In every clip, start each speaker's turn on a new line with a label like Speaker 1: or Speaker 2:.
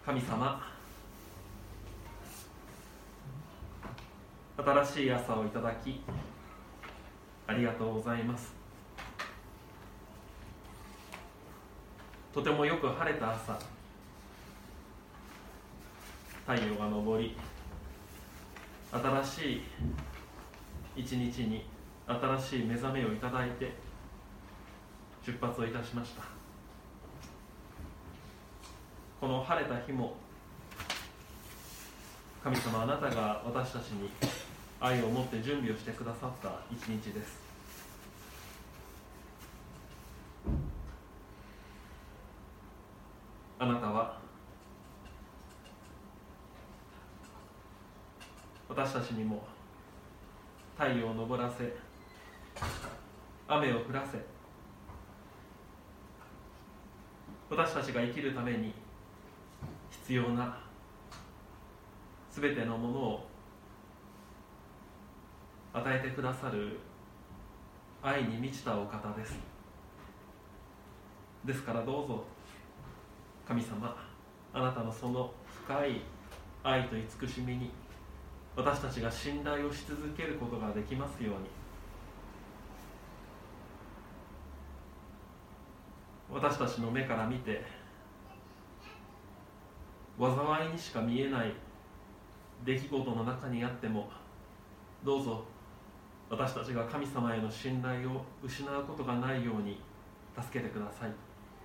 Speaker 1: 神様、新しい朝をいただきありがとうございます。とてもよく晴れた朝、太陽が昇り、新しい一日に新しい目覚めをいただいて出発をいたしました。この晴れた日も神様、あなたが私たちに愛を持って準備をしてくださった一日です。あなたは私たちにも太陽を昇らせ、雨を降らせ、私たちが生きるために必要なすべてのものを与えてくださる愛に満ちたお方です。ですからどうぞ神様、あなたのその深い愛と慈しみに私たちが信頼をし続けることができますように、私たちの目から見て災いにしか見えない出来事の中にあっても、どうぞ私たちが神様への信頼を失うことがないように助けてください。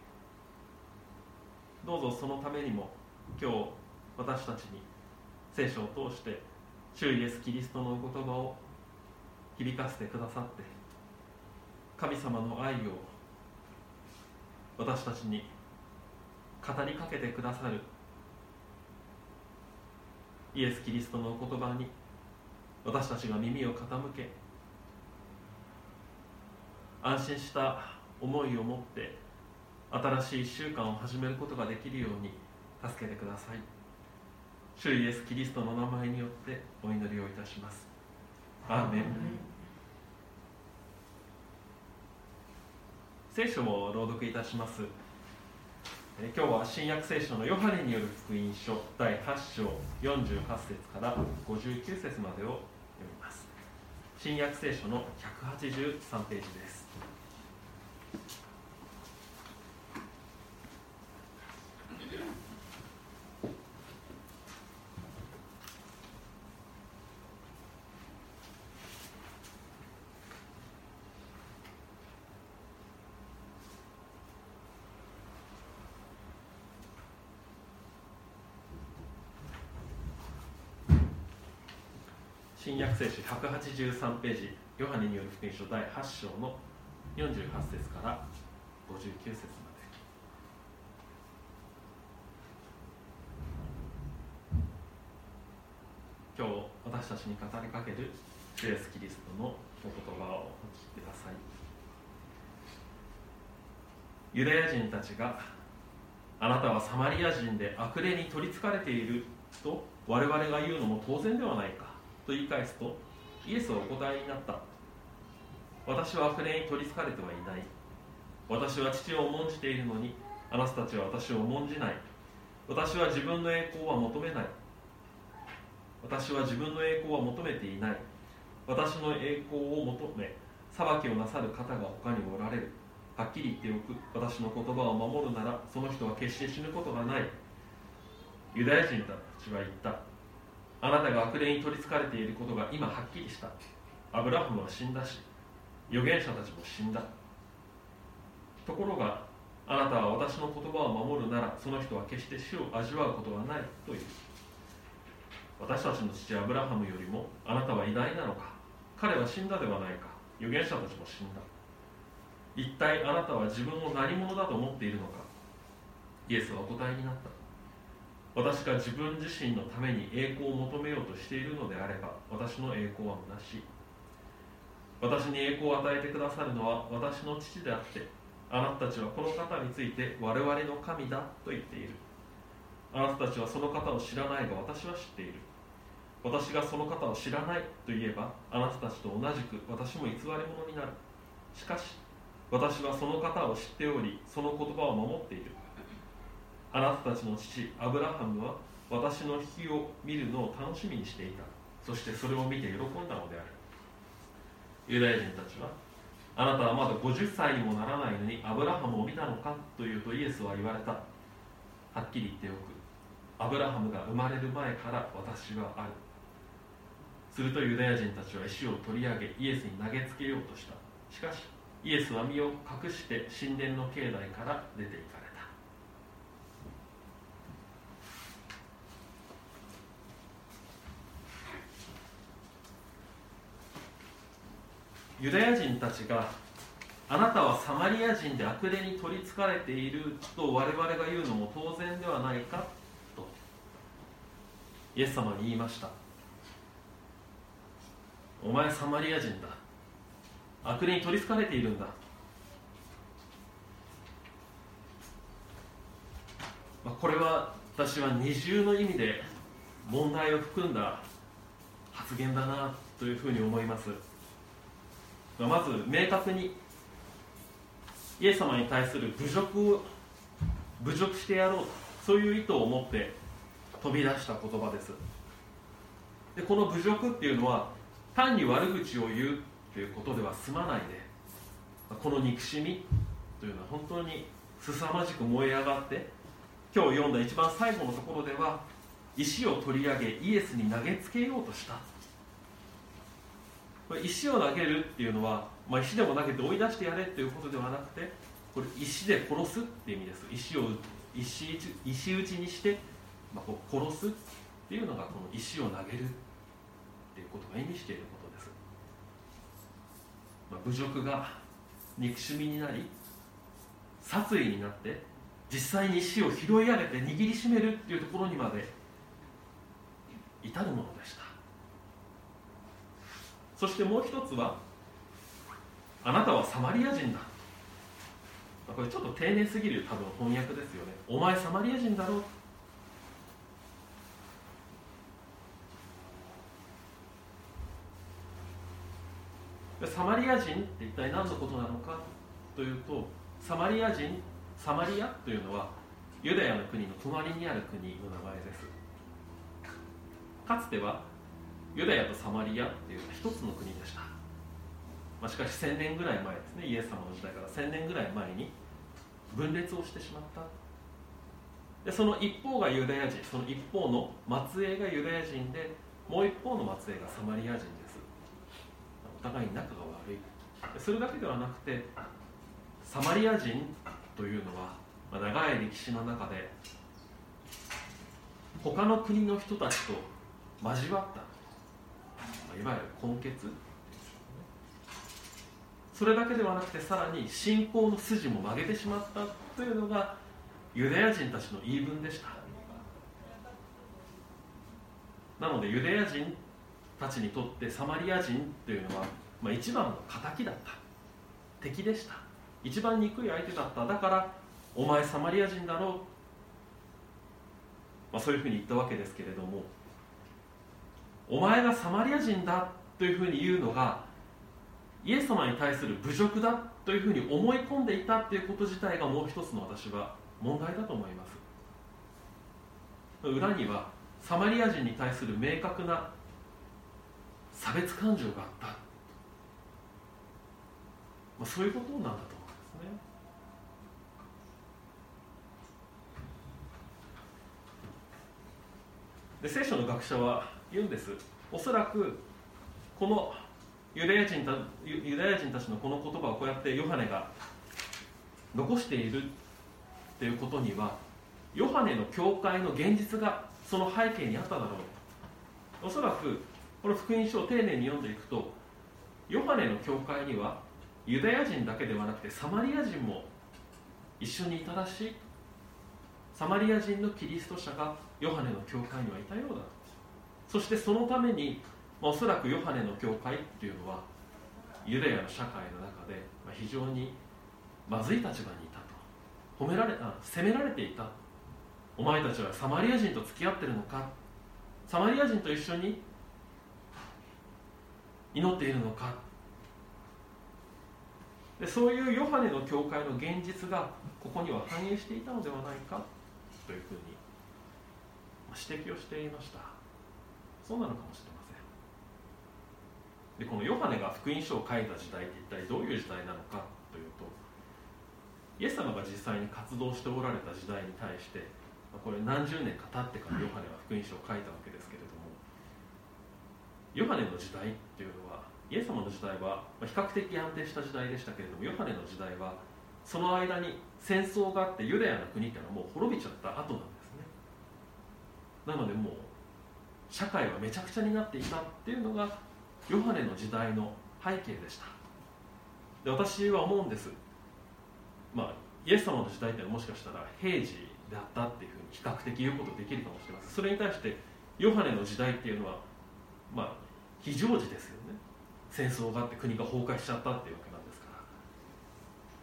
Speaker 1: どうぞそのためにも今日私たちに聖書を通して主イエスキリストのお言葉を響かせてくださって、神様の愛を私たちに語りかけてくださるイエスキリストのお言葉に私たちが耳を傾け、安心した思いを持って新しい1週間を始めることができるように助けてください。主イエスキリストの名前によってお祈りをいたします。アーメン。聖書を朗読いたします。今日は新約聖書のヨハネによる福音書第8章48節から59節までを読みます。新約聖書の183ページです。新約聖書183ページ、ヨハネによる福音書第8章の48節から59節まで。今日私たちに語りかける主イエスキリストのお言葉をお聞きください。ユダヤ人たちが、あなたはサマリア人で悪霊に取りつかれていると我々が言うのも当然ではないかと言い返すと、イエスはお答えになった。私は悪霊に取りつかれてはいない。私は父を重んじているのに、あなたたちは私を重んじない。私は自分の栄光は求めない。私は自分の栄光は求めていない。私の栄光を求め、裁きをなさる方が他におられる。はっきり言っておく。私の言葉を守るなら、その人は決して死ぬことがない。ユダヤ人たちは言った。あなたが悪霊に取りつかれていることが今はっきりした。アブラハムは死んだし、預言者たちも死んだ。ところがあなたは私の言葉を守るなら、その人は決して死を味わうことはないという。私たちの父アブラハムよりもあなたは偉大なのか。彼は死んだではないか。預言者たちも死んだ。一体あなたは自分を何者だと思っているのか。イエスはお答えになった。私が自分自身のために栄光を求めようとしているのであれば、私の栄光は虚しい。私に栄光を与えてくださるのは私の父であって、あなたたちはこの方について我々の神だと言っている。あなたたちはその方を知らないが私は知っている。私がその方を知らないと言えば、あなたたちと同じく私も偽り者になる。しかし私はその方を知っており、その言葉を守っている。 あなたたちの父アブラハムは私の日を見るのを楽しみにしていた。そしてそれを見て喜んだのである。ユダヤ人たちは、あなたはまだ50歳にもならないのにアブラハムを見たのかというと、イエスは言われた。はっきり言っておく。アブラハムが生まれる前から私はある。するとユダヤ人たちは石を取り上げイエスに投げつけようとした。しかしイエスは身を隠して神殿の境内から出て行かれた。ユダヤ人たちが、あなたはサマリア人で悪霊に取りつかれていると我々が言うのも当然ではないかとイエス様に言いました。お前サマリア人だ。悪霊に取りつかれているんだ。これは私は二重の意味で問題を含んだ発言だなというふうに思います。まず明確にイエス様に対する侮辱してやろう、そういう意図を持って飛び出した言葉です。でこの侮辱っていうのは単に悪口を言うということでは済まないで、この憎しみというのは本当に凄まじく燃え上がって、今日読んだ一番最後のところでは石を取り上げイエスに投げつけようとした。これ石を投げるっていうのは、石でも投げて追い出してやれということではなくて、これ石で殺すっていう意味です。石打ちにして、殺すっていうのがこの石を投げるっていうことが意味していることです。侮辱が憎しみになり殺意になって実際に石を拾い上げて握りしめるっていうところにまで至るものでした。そしてもう一つは、あなたはサマリア人だ。これちょっと丁寧すぎる多分翻訳ですよね。お前サマリア人だろう。サマリア人って一体何のことなのかというと、サマリアというのはユダヤの国の隣にある国の名前です。かつてはユダヤとサマリアっていうのは一つの国でした。しかし1000年ぐらい前ですね、イエス様の時代から1000年ぐらい前に分裂をしてしまった。でその一方がユダヤ人、その一方の末裔がユダヤ人で、もう一方の末裔がサマリア人です。お互いに仲が悪い。それだけではなくて、サマリア人というのは、長い歴史の中で他の国の人たちと交わった、いわゆる根血、それだけではなくて、さらに信仰の筋も曲げてしまったというのがユダヤ人たちの言い分でした。なのでユダヤ人たちにとってサマリア人というのは、一番の敵だった、敵でした。一番憎い相手だった。だからお前サマリア人だろう、そういうふうに言ったわけですけれども、お前がサマリア人だというふうに言うのがイエス様に対する侮辱だというふうに思い込んでいたということ自体がもう一つの私は問題だと思います。裏にはサマリア人に対する明確な差別感情があった、そういうことなんだと思うんですね。で聖書の学者は言うんです。おそらくこのユダヤ人たちのこの言葉をこうやってヨハネが残しているということには、ヨハネの教会の現実がその背景にあっただろう。おそらくこの福音書を丁寧に読んでいくと、ヨハネの教会にはユダヤ人だけではなくてサマリア人も一緒にいたらしい。サマリア人のキリスト者がヨハネの教会にはいたようだ。そしてそのために、おそらくヨハネの教会っていうのはユダヤの社会の中で非常にまずい立場にいたと、責められていた。お前たちはサマリア人と付き合ってるのか、サマリア人と一緒に祈っているのか。でそういうヨハネの教会の現実がここには反映していたのではないかというふうに指摘をしていました。そうなのかもしれません。で、このヨハネが福音書を書いた時代って一体どういう時代なのかというと、イエス様が実際に活動しておられた時代に対して、これ何十年か経ってからヨハネは福音書を書いたわけですけれども、ヨハネの時代っていうのは、イエス様の時代は比較的安定した時代でしたけれども、ヨハネの時代はその間に戦争があってユダヤの国っていうのはもう滅びちゃった後なんですね。なのでもう社会はめちゃくちゃになっていたっていうのがヨハネの時代の背景でした。で、私は思うんです。イエス様の時代っていうのはもしかしたら平時であったっていうふうに比較的言うことできるかもしれません。それに対してヨハネの時代っていうのは非常時ですよね。戦争があって国が崩壊しちゃったっていうわけなんですから。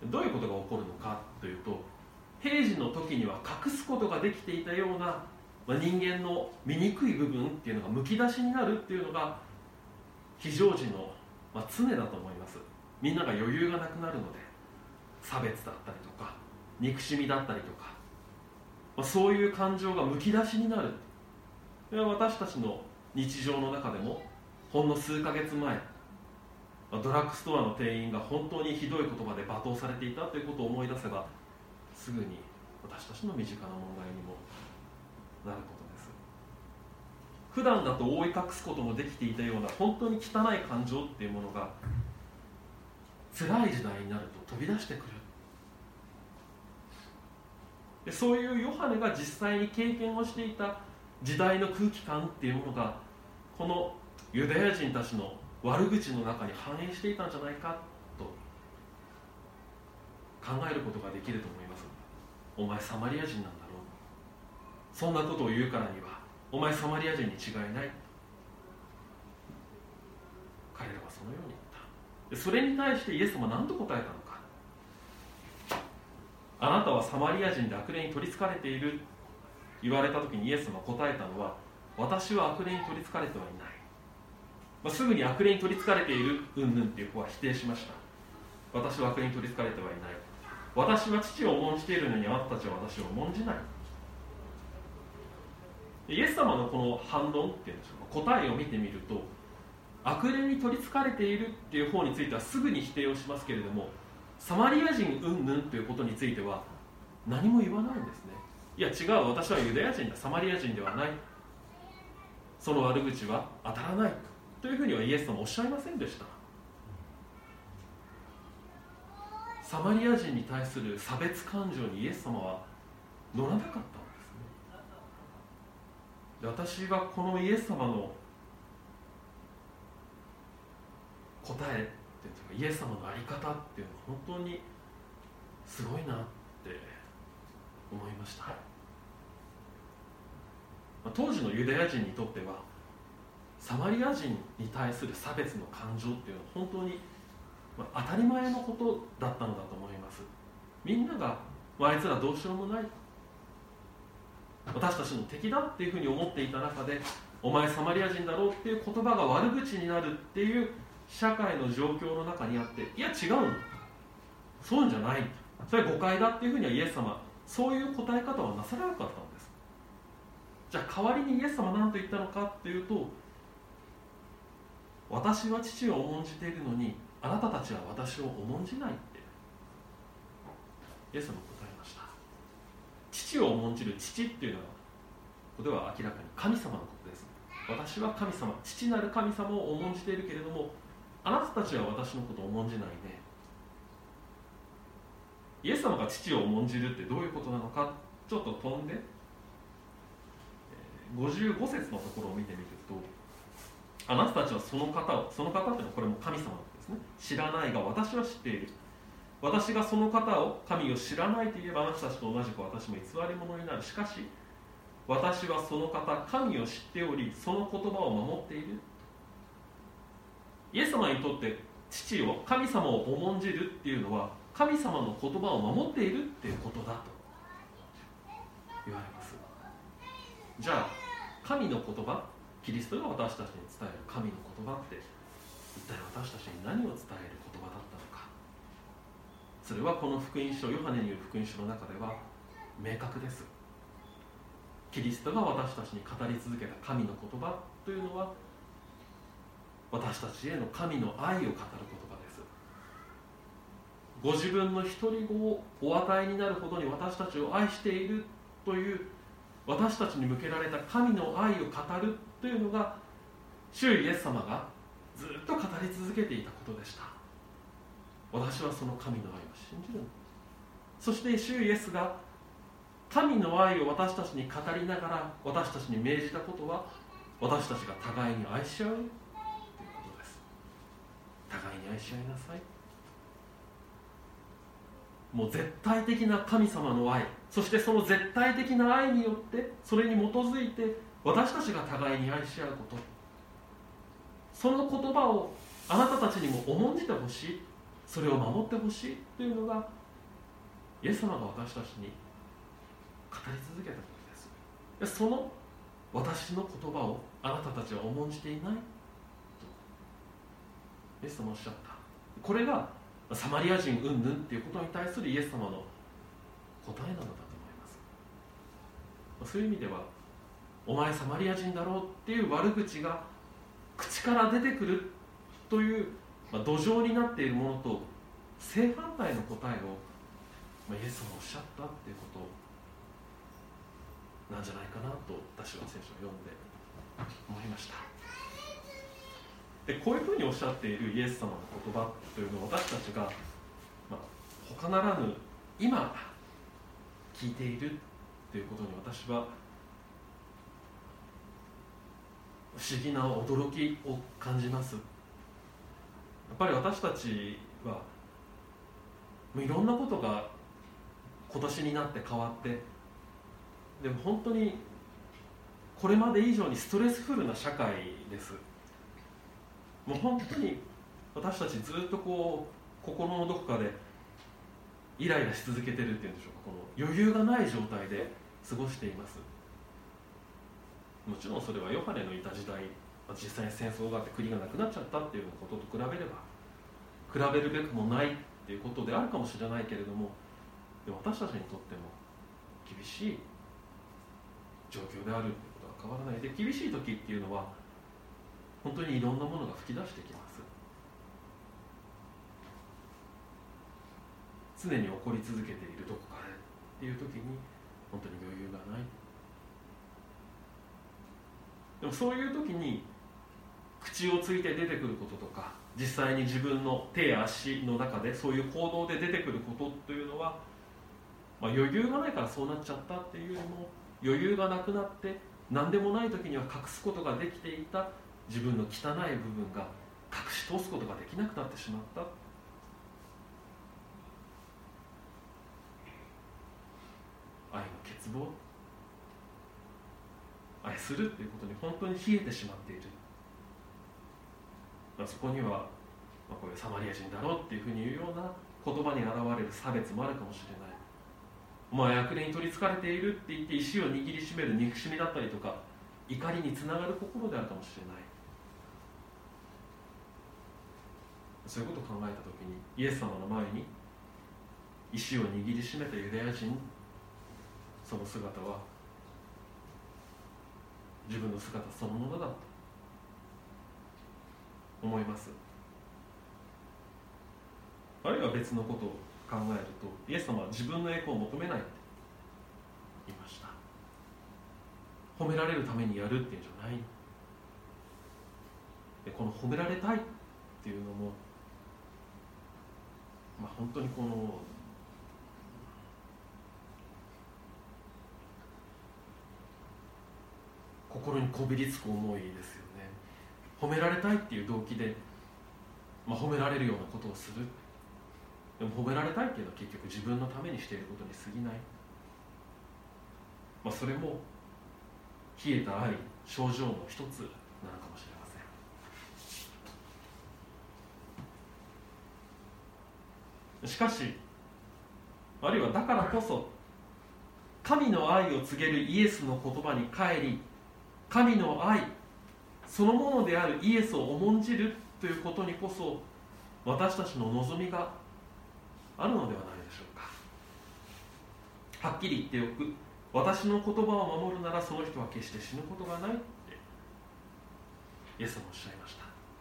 Speaker 1: どういうことが起こるのかというと、平時の時には隠すことができていたような、人間の醜い部分っていうのがむき出しになるっていうのが非常時の、常だと思います。みんなが余裕がなくなるので、差別だったりとか憎しみだったりとか、そういう感情がむき出しになる。私たちの日常の中でもほんの数ヶ月前、ドラッグストアの店員が本当にひどい言葉で罵倒されていたということを思い出せば、すぐに私たちの身近な問題にもなることです。普段だと覆い隠すこともできていたような本当に汚い感情っていうものが辛い時代になると飛び出してくる。で、そういうヨハネが実際に経験をしていた時代の空気感っていうものがこのユダヤ人たちの悪口の中に反映していたんじゃないかと考えることができると思います。お前サマリア人なんだろう、そんなことを言うからにはお前サマリア人に違いない。彼らはそのように言った。で、それに対してイエス様は何と答えたのか。あなたはサマリア人で悪霊に取りつかれている言われた時にイエス様が答えたのは、私は悪霊に取りつかれてはいない。すぐに悪霊に取りつかれているうんぬんっていう方は否定しました。私は悪霊に取りつかれてはいない。私は父を重んじているのにあなたたちは私を重んじない。イエス様のこの反論っていうんでしょうか、答えを見てみると、悪霊に取りつかれているっていう方についてはすぐに否定をしますけれども、サマリア人うんぬんということについては何も言わないんですね。いや違う、私はユダヤ人だ、サマリア人ではない、その悪口は当たらないというふうにはイエス様はおっしゃいませんでした。サマリア人に対する差別感情にイエス様は乗らなかったんですね。で、私はこのイエス様の答えっていうか、イエス様の在り方っていうのは本当にすごいなって思いました。当時のユダヤ人にとってはサマリア人に対する差別の感情っていうのは本当に当たり前のことだったのだと思います。みんながあいつらどうしようもない、私たちの敵だっていうふうに思っていた中で、お前サマリア人だろうっていう言葉が悪口になるっていう社会の状況の中にあって、いや違うの、そういうんじゃない、それは誤解だっていうふうにはイエス様そういう答え方はなさらなかったんです。じゃあ代わりにイエス様は何と言ったのかっていうと、私は父を重んじているのにあなたたちは私を重んじないってイエス様は答えました。父を重んじる父っていうのはここでは明らかに神様のことです。私は神様、父なる神様を重んじているけれども、あなたたちは私のことを重んじないね。イエス様が父を重んじるってどういうことなのか、ちょっと飛んで55節のところを見てみると、あなたたちはその方を、その方っていうのはこれも神様のことですね。知らないが私は知っている。私がその方を、神を知らないといえばあなたたちと同じく私も偽り者になる。しかし私はその方、神を知っておりその言葉を守っている。イエス様にとって父を、神様を重んじるっていうのは神様の言葉を守っているっていうことだと言われます。じゃあ神の言葉、キリストが私たちに伝える神の言葉って一体私たちに何を伝える言葉だったのか。それはこの福音書、ヨハネによる福音書の中では明確です。 キリストが私たちに語り続けた神の言葉というのは、私たちへの神の愛を語る言葉です。ご自分の独り子をお与えになるほどに私たちを愛しているという私たちに向けられた神の愛を語るというのが、主イエス様がずっと語り続けていたことでした。私はその神の愛を信じる。そして主イエスが神の愛を私たちに語りながら私たちに命じたことは、私たちが互いに愛し合うということです。互いに愛し合いなさい。もう絶対的な神様の愛、そしてその絶対的な愛によってそれに基づいて私たちが互いに愛し合うこと、その言葉をあなたたちにも重んじてほしい、それを守ってほしいというのがイエス様が私たちに語り続けたことです。その私の言葉をあなたたちは重んじていないとイエス様はおっしゃった。これがサマリア人云々っていうことに対するイエス様の答えなのだと思います。そういう意味では、お前サマリア人だろうっていう悪口が口から出てくるという、土壌になっているものと正反対の答えを、イエス様がおっしゃったっていうことなんじゃないかなと私は聖書を読んで思いました。でこういうふうにおっしゃっているイエス様の言葉というのを私たちが、他ならぬ今聞いているということに私は不思議な驚きを感じます。やっぱり私たちはいろんなことが今年になって変わって、でも本当にこれまで以上にストレスフルな社会です。もう本当に私たちずっと心のどこかでイライラし続けてるっていうんでしょうか、この余裕がない状態で過ごしています。もちろんそれはヨハネのいた時代、実際に戦争があって国がなくなっちゃったっていうことと比べれば比べるべくもないっていうことであるかもしれないけれども、でも私たちにとっても厳しい状況であるってことは変わらない。で厳しい時っていうのは本当にいろんなものが吹き出してきます。常に起こり続けているどこかでっていう時に本当に余裕がない。でもそういう時に口をついて出てくることとか、実際に自分の手や足の中でそういう行動で出てくることというのは、余裕がないからそうなっちゃったっていうよりも、余裕がなくなって何でもない時には隠すことができていた自分の汚い部分が隠し通すことができなくなってしまった。愛の欠乏、愛するということに本当に冷えてしまっている。そこには、こういうサマリア人だろうっていうふうに言うような言葉に現れる差別もあるかもしれない。お前悪霊に取りつかれているって言って石を握りしめる憎しみだったりとか、怒りにつながる心であるかもしれない。そういうことを考えたときに、イエス様の前に石を握りしめたユダヤ人、その姿は自分の姿そのものだと思います。あるいは別のことを考えると、イエス様は自分の栄光を求めないって言いました。褒められるためにやるっていうんじゃない。でこの褒められたいっていうのも、本当にこの心にこびりつく思いですよね。褒められたいっていう動機で、褒められるようなことをする。でも褒められたいっていうのは結局自分のためにしていることに過ぎない。それも冷えた愛、症状の一つなのかもしれません。しかし、あるいはだからこそ神の愛を告げるイエスの言葉に帰り、神の愛そのものであるイエスを重んじるということにこそ私たちの望みがあるのではないでしょうか。はっきり言っておく、 私の言葉を守るならその人は決して死ぬことがないってイエス様おっしゃいました。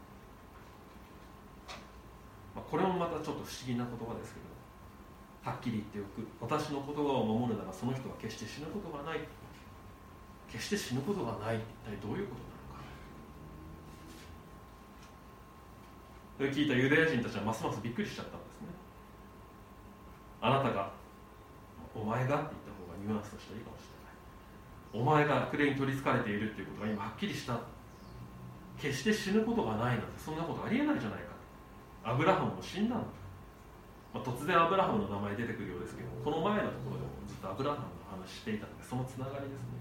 Speaker 1: これもまたちょっと不思議な言葉ですけど、はっきり言っておく、私の言葉を守るならその人は決して死ぬことがない。決して死ぬことがない、一体どういうことなのか。聞いたユダヤ人たちはますますびっくりしちゃったんですね。あなたが、お前がって言った方がニュアンスとしてはいいかもしれない。お前が悪霊に取りつかれているっていうことが今はっきりした。決して死ぬことがないなんてそんなことありえないじゃないか。アブラハムも死んだんだ。突然アブラハムの名前出てくるようですけど、この前のところでもずっとアブラハムの話していたので、そのつながりですね。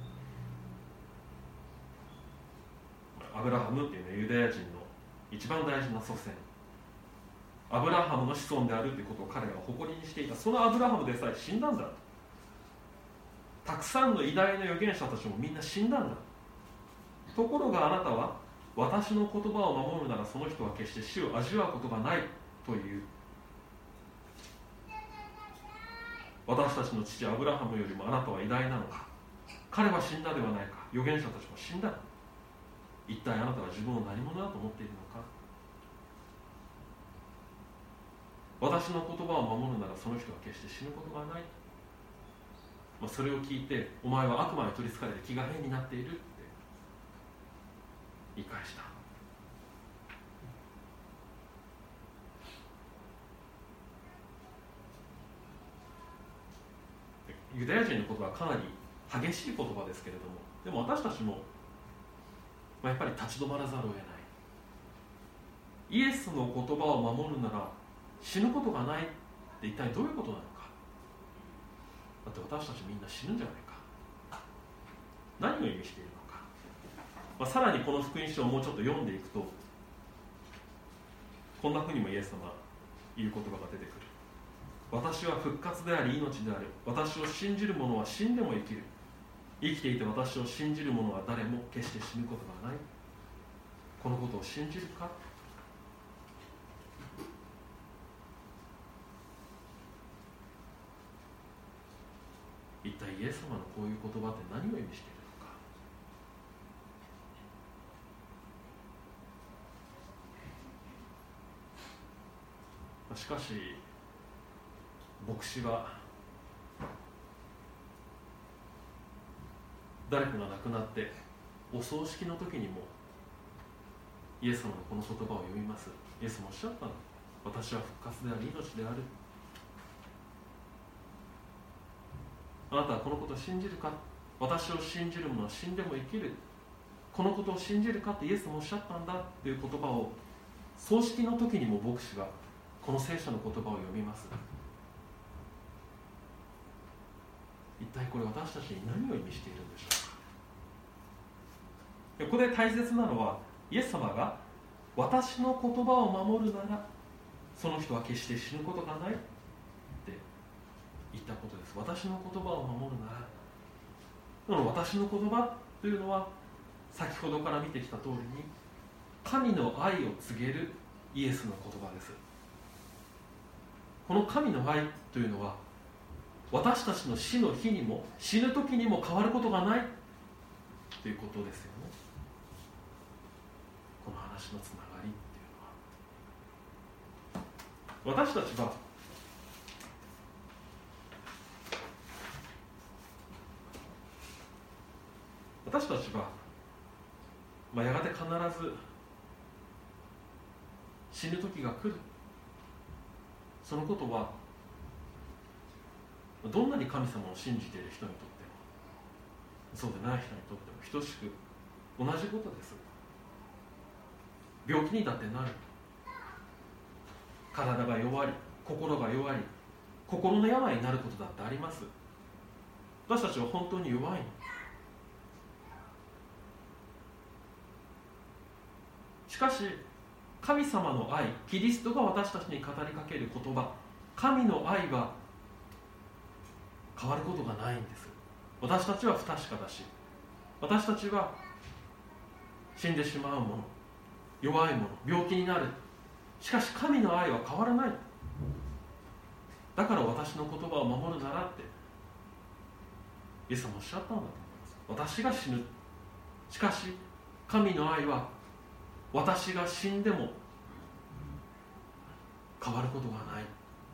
Speaker 1: アブラハムっていうのはユダヤ人の一番大事な祖先、アブラハムの子孫であるということを彼らは誇りにしていた。そのアブラハムでさえ死んだんだ。たくさんの偉大な預言者たちもみんな死んだんだ。ところがあなたは、私の言葉を守るならその人は決して死を味わうことがないという、私たちの父アブラハムよりもあなたは偉大なのか。彼は死んだではないか。預言者たちも死んだ。一体あなたは自分を何者だと思っているのか。私の言葉を守るならその人は決して死ぬことがない。それを聞いて、お前は悪魔に取りつかれて気が変になっているって言い返した。ユダヤ人の言葉はかなり激しい言葉ですけれども、でも私たちもやっぱり立ち止まらざるを得ない。イエスの言葉を守るなら死ぬことがないって一体どういうことなのか。だって私たちみんな死ぬんじゃないか。何を意味しているのか。さらにこの福音書をもうちょっと読んでいくと、こんなふうにもイエス様は言う言葉が出てくる。私は復活であり命である。私を信じる者は死んでも生きる。生きていて私を信じる者は誰も決して死ぬことがない。このことを信じるか。一体イエス様のこういう言葉って何を意味しているのか。しかし牧師は誰かが亡くなってお葬式の時にもイエス様のこの言葉を読みます。イエスもおっしゃったの。私は復活であり命である。あなたはこのことを信じるか。私を信じる者は死んでも生きる。このことを信じるかってイエスもおっしゃったんだという言葉を、葬式の時にも牧師はこの聖書の言葉を読みます。一体これ私たちに何を意味しているんでしょうか。ここで大切なのは、イエス様が私の言葉を守るならその人は決して死ぬことがないって言ったことです。私の言葉を守るなら。この私の言葉というのは、先ほどから見てきた通りに神の愛を告げるイエスの言葉です。この神の愛というのは、私たちの死の日にも死ぬ時にも変わることがないということですよね。この話のつながりっていうのは、私たちはやがて必ず死ぬ時が来る。そのことはどんなに神様を信じている人にとってもそうでない人にとっても等しく同じことです。病気にだってなる。体が弱り、心が弱り、心の病になることだってあります。私たちは本当に弱い。しかし神様の愛、キリストが私たちに語りかける言葉、神の愛は変わることがないんです。私たちは不確かだし、私たちは死んでしまうもの、弱いもの、病気になる。しかし神の愛は変わらない。だから私の言葉を守るならってイエス様おっしゃったんだと思います。私が死ぬ、しかし神の愛は私が死んでも変わることがない、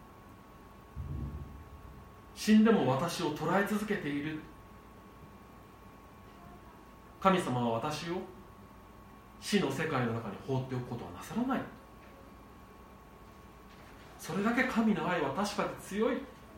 Speaker 1: 死んでも私を捉え続けている。神様は私を死の世界の中に放っておくことはなさらない。それだけ神の愛は確かで強い。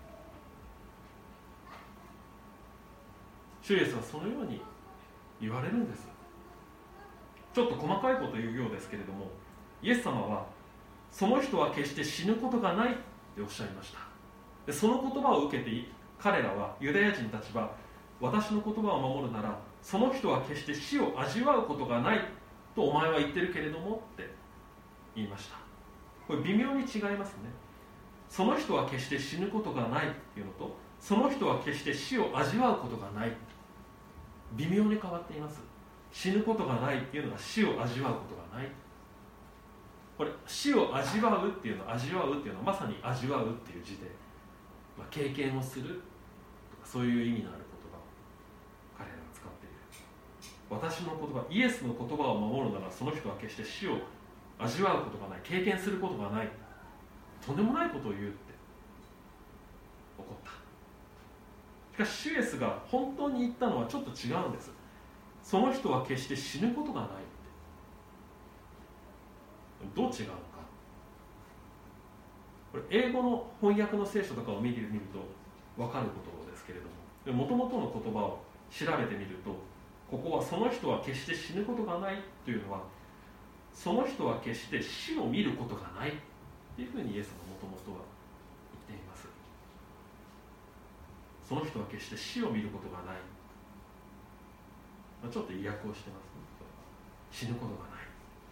Speaker 1: 主イエスはそのように言われるんです。ちょっと細かいこと言うようですけれども、イエス様はその人は決して死ぬことがないっておっしゃいました。でその言葉を受けて彼らは、ユダヤ人たちは、私の言葉を守るならその人は決して死を味わうことがないとお前は言ってるけれどもって言いました。これ微妙に違いますね。その人は決して死ぬことがないっていうのと、その人は決して死を味わうことがない、微妙に変わっています。死ぬことがないっていうのは死を味わうことがない。これ死を味わうっていうのはまさに味わうっていう字で、経験をするとかそういう意味のある言葉を彼らが使っている。私の言葉、イエスの言葉を守るならその人は決して死を味わうことがない、経験することがない、とんでもないことを言うって怒った。しかし主イエスが本当に言ったのはちょっと違うんです。その人は決して死ぬことがないって。どう違うのか、これ英語の翻訳の聖書とかを見ると分かることですけれども、もともとの言葉を調べてみると、ここはその人は決して死ぬことがないというのは、その人は決して死を見ることがないというふうにイエスがもともとは言っています。その人は決して死を見ることがない、ちょっと意訳をしてますね。死ぬことがない。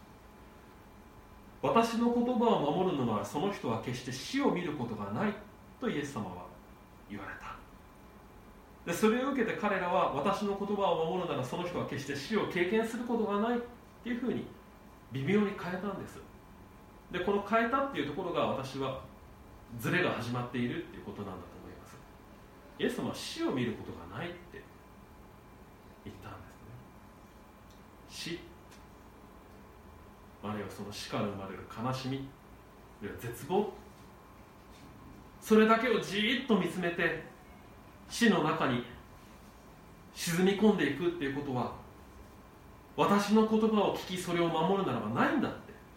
Speaker 1: 私の言葉を守るのはその人は決して死を見ることがないとイエス様は言われた。でそれを受けて彼らは、私の言葉を守るならその人は決して死を経験することがないっていうふうに微妙に変えたんです。でこの変えたっていうところが、私はズレが始まっているっていうことなんだと思います。イエス様は死を見ることがないって言ったんですね。死、あるいはその死から生まれる悲しみ、あるいは絶望、それだけをじーっと見つめて死の中に沈み込んでいくっていうことは、私の言葉を聞きそれを守るならばないんだって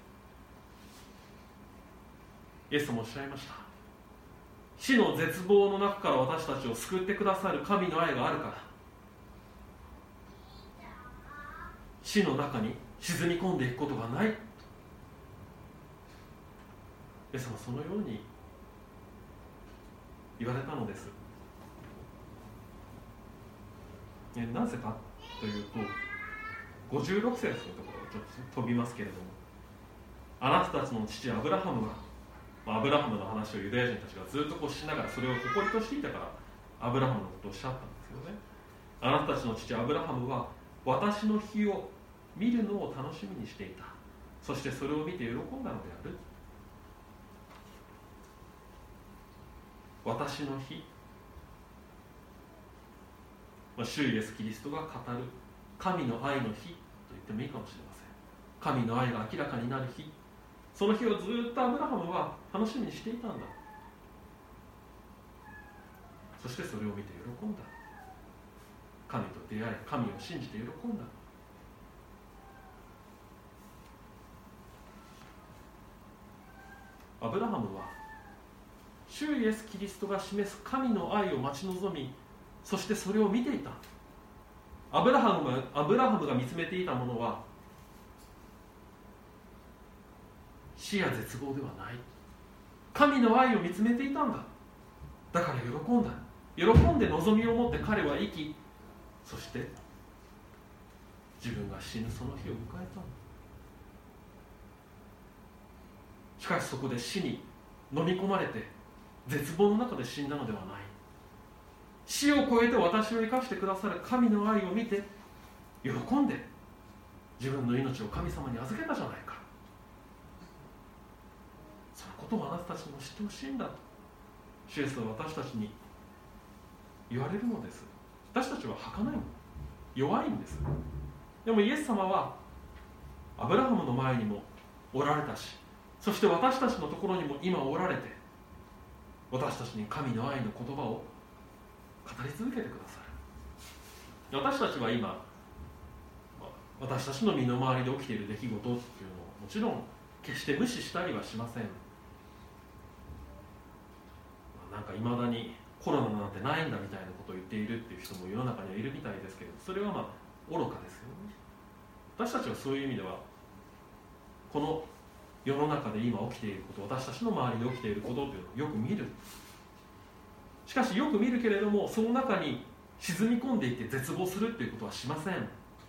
Speaker 1: イエスもおっしゃいました。死の絶望の中から私たちを救ってくださる神の愛があるから、死の中に沈み込んでいくことがない。イエスもそのように言われたのです。なぜかというと、56節のところをちょっと飛びますけれども、あなたたちの父アブラハムは、アブラハムの話をユダヤ人たちがずっとこうしながらそれを誇りとしていたからアブラハムのことをおっしゃったんですよね。あなたたちの父アブラハムは私の日を見るのを楽しみにしていた。そしてそれを見て喜んだのである。私の日、主イエスキリストが語る神の愛の日と言ってもいいかもしれません。神の愛が明らかになる日、その日をずっとアブラハムは楽しみにしていたんだ。そしてそれを見て喜んだ。神と出会い、神を信じて喜んだ。アブラハムは主イエスキリストが示す神の愛を待ち望み、そしてそれを見ていた。アブラハムが見つめていたものは死や絶望ではない、神の愛を見つめていたんだ。だから喜んだ。喜んで望みを持って彼は生き、そして自分が死ぬその日を迎えた。しかしそこで死に飲み込まれて絶望の中で死んだのではない。死を超えて私を生かしてくださる神の愛を見て喜んで自分の命を神様に預けたじゃないか。そのことをあなたたちにも知ってほしいんだと主イエスは私たちに言われるのです。 私たちは儚いもの、弱いんです。でもイエス様はアブラハムの前にもおられたし、そして私たちのところにも今おられて、私たちに神の愛の言葉を語り続けてくださる。私たちは今、私たちの身の回りで起きている出来事っていうのをもちろん決して無視したりはしません。なんかいまだにコロナなんてないんだみたいなことを言っているっていう人も世の中にはいるみたいですけど、それは愚かですよね。私たちはそういう意味ではこの世の中で今起きていること、私たちの周りで起きていることというのをよく見る。しかしよく見るけれども、その中に沈み込んでいって絶望するということはしません。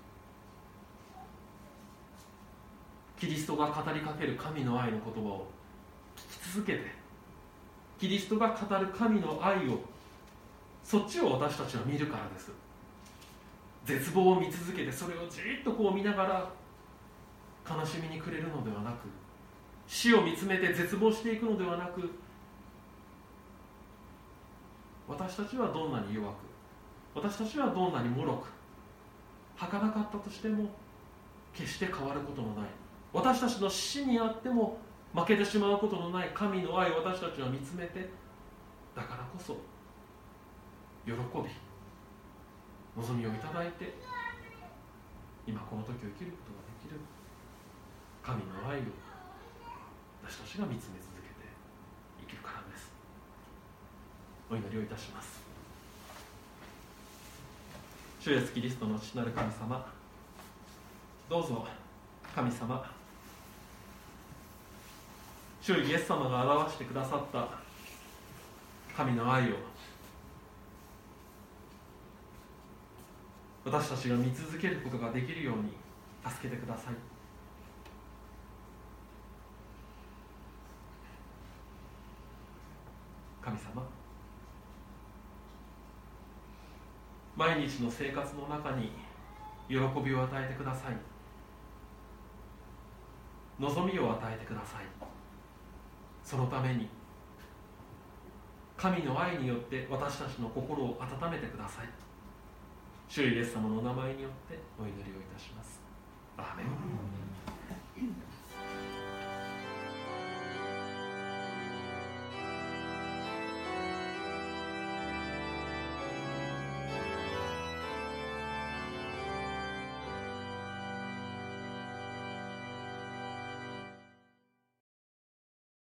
Speaker 1: キリストが語りかける神の愛の言葉を聞き続けて、キリストが語る神の愛を、そっちを私たちは見るからです。絶望を見続けて、それをじっとこう見ながら悲しみに暮れるのではなく、死を見つめて絶望していくのではなく、私たちはどんなに弱く、私たちはどんなに脆く、儚かったとしても決して変わることのない、私たちの死にあっても負けてしまうことのない神の愛を私たちは見つめて、だからこそ喜び、望みをいただいて、今この時を生きることができる神の愛を私たちが見つめ続けて生きるからです。お祈りをいたします。主イエスキリストの父なる神様、どうぞ神様、主イエス様が表してくださった神の愛を私たちが見続けることができるように助けてください。神様、毎日の生活の中に喜びを与えてください。望みを与えてください。そのために神の愛によって私たちの心を温めてください。主イエス様のお名前によってお祈りをいたします。アーメン。